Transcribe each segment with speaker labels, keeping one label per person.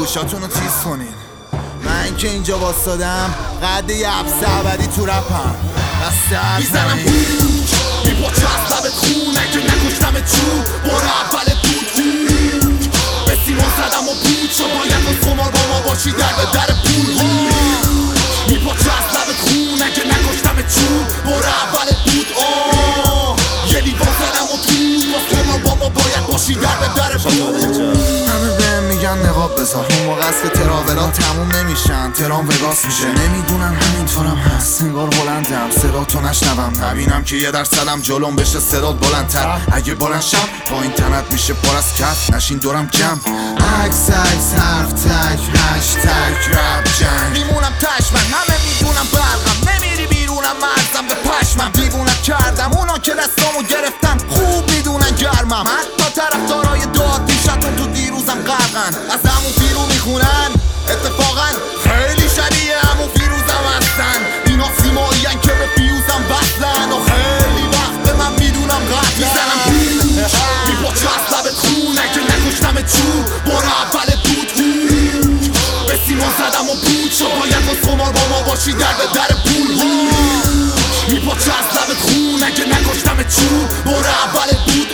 Speaker 1: گوشاتونو تیز کنین. من که اینجا واسادم قد یه عبس ابدی تو رپم بسته
Speaker 2: میزنم بوش میپاچه از لبت خون اگه نکشتمت چون بار اولت بود هوش به سیمان زدم و بود شو باید از خمار با ما باشی در به در پول میپاچه از لبت خون اگه نکشتمت چون بار اولت بود یه لیوان زدم و تو باز خمار با ما باید باشی در به در پول.
Speaker 1: همه بهم میگن نقاب بذار اون موقع است که تراولا تموم نمیشن ترام وگاس میشه نمیدونن همینطورم هست انگار بلندم صدا تو نشنوم نبینم که 1% جلوم بشه صدات بلندتر اگه بلند شم با این تنت میشه پر از کف نشین دورم جمع عکس حرف تک هشتگ رپ جنگ میمونم تش من همه میدونم برقم نمیری بیرونم مرزم به پشمم دیوونت کردم اونا که دستامو گرفتن خوب میدونن گرمم حتی طرفدارای داد دیشتون تو دیروزم غرقن از همون فیرو میخونن اتفاقا خیلی شبیه همون فیروزم هستن اینا سیمایین که به فیوزم بستن و خیلی وقت من میدونم قد میزنم میپاچه از لبت خون اگه نکشتمت چون بار اولت بود به سیمان زدم و بود شو باید باز خمار با ما باشی در به در پول میپاچه از لبت خون اگه نکشتمت چون بار اولت بود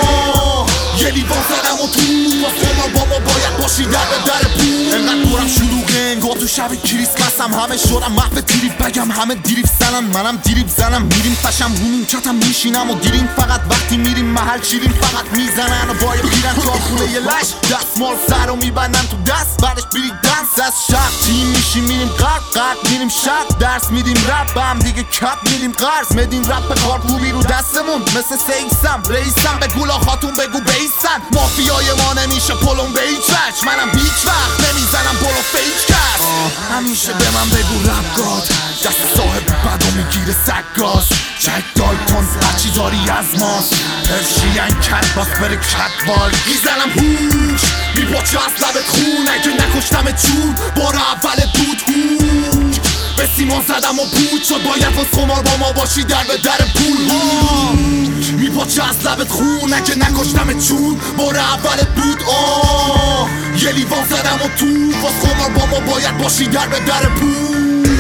Speaker 1: یه لیوان زدم و تو باز خمار با ما باید باشی در به در پول انقدر دورم شلوغه انگار تو شب کریسمسم همه شدم محو تریپ بگم همه دیریب زنن منم دیریب زنم میریم فشم رو نیمکتم میشینم و دیریم فقط وقتی میریم محل شیریم فقط میزنن و باید بیرن تا خونه یه لش دستمال سر رو میبندن تو دست بعدش بیری دنس از شب تیم میشیم میریم غرق میریم شب درس میدیم رپ هم دیگه کپ میدیم قرض مدین رپ کارکوبی رو دستمون مثل سیکسم رئیسم به گولا خاتون بگو بیسن مافیای ما نمیشه پلم به هیچ وجه منم هیچ وقت نمیزنم پلو فیک کرد همیشه به من بگو رپ گاد دست صاحب بدو میگیره سگاز جک دالتون هرچی داری از ماست پرشین کت باز بره کتوال میزنم هوش میپاچه از لبت خون اگه نکشتمت چون بار اولت بود هوش به سیمان زدم و بود شد باید باز خمار با ما باشی در به در پول میپاچه از لبت خون اگه نکشتمت چون بار اولت بود یه لیوان زدم و تو باز خمار با ما باید باشی در به در پول